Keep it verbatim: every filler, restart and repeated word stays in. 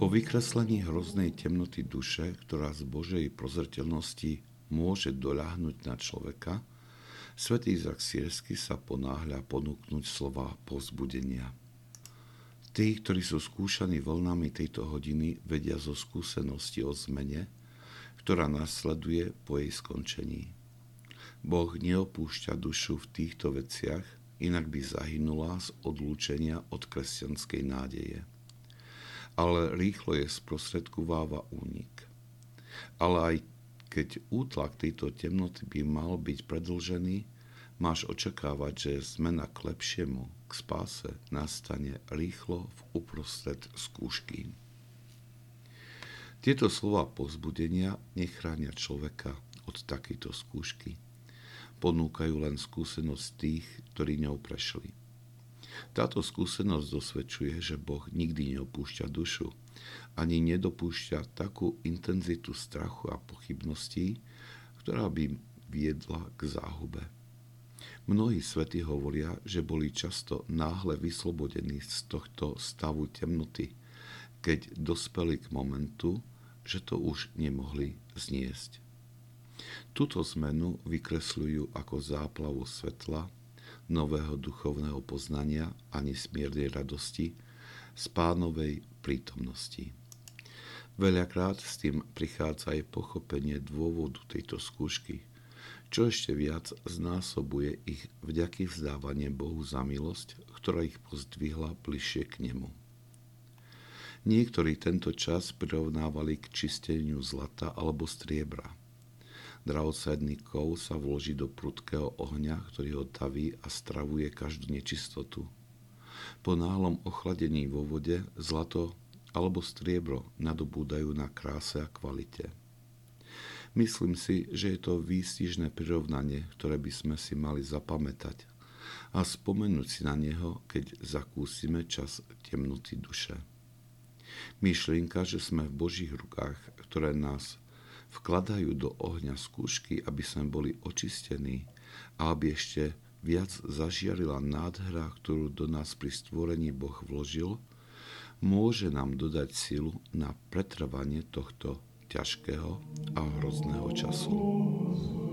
Po vykreslení hroznej temnoty duše, ktorá z Božej prozreteľnosti môže doľahnúť na človeka, svätý Izak Sýrsky sa ponáhľa ponúknuť slova povzbudenia. Tí, ktorí sú skúšaní vlnami tejto hodiny, vedia zo skúsenosti o zmene, ktorá nasleduje po jej skončení. Boh neopúšťa dušu v týchto veciach, inak by zahynula z odlúčenia od kresťanskej nádeje. Ale rýchlo je sprostredkováva únik. Ale aj keď útlak tejto temnoty by mal byť predĺžený, máš očakávať, že zmena k lepšiemu, k spáse, nastane rýchlo v uprostred skúšky. Tieto slova povzbudenia nechránia človeka od takejto skúšky. Ponúkajú len skúsenosť tých, ktorí ňou prešli. Táto skúsenosť dosvedčuje, že Boh nikdy neopúšťa dušu, ani nedopúšťa takú intenzitu strachu a pochybností, ktorá by viedla k záhube. Mnohí svätí hovoria, že boli často náhle vyslobodení z tohto stavu temnoty, keď dospeli k momentu, že to už nemohli zniesť. Túto zmenu vykresľujú ako záplavu svetla, nového duchovného poznania a nesmiernej radosti z Pánovej prítomnosti. Veľakrát s tým prichádza aj pochopenie dôvodu tejto skúšky, čo ešte viac znásobuje ich vďaky vzdávanie Bohu za milosť, ktorá ich pozdvihla bližšie k nemu. Niektorí tento čas prirovnávali k čisteniu zlata alebo striebra. Drahocenný kov sa vloží do prudkého ohňa, ktorý ho taví a stravuje každú nečistotu. Po náhlom ochladení vo vode zlato alebo striebro nadobúdajú na kráse a kvalite. Myslím si, že je to výstižné prirovnanie, ktoré by sme si mali zapamätať a spomenúť si na neho, keď zakúsime čas temnoty duše. Myšlienka, že sme v Božích rukách, ktoré nás vkladajú do ohňa skúšky, aby sme boli očistení a aby ešte viac zažiarila nádhera, ktorú do nás pri stvorení Boh vložil, môže nám dodať silu na pretrvanie tohto ťažkého a hrozného času.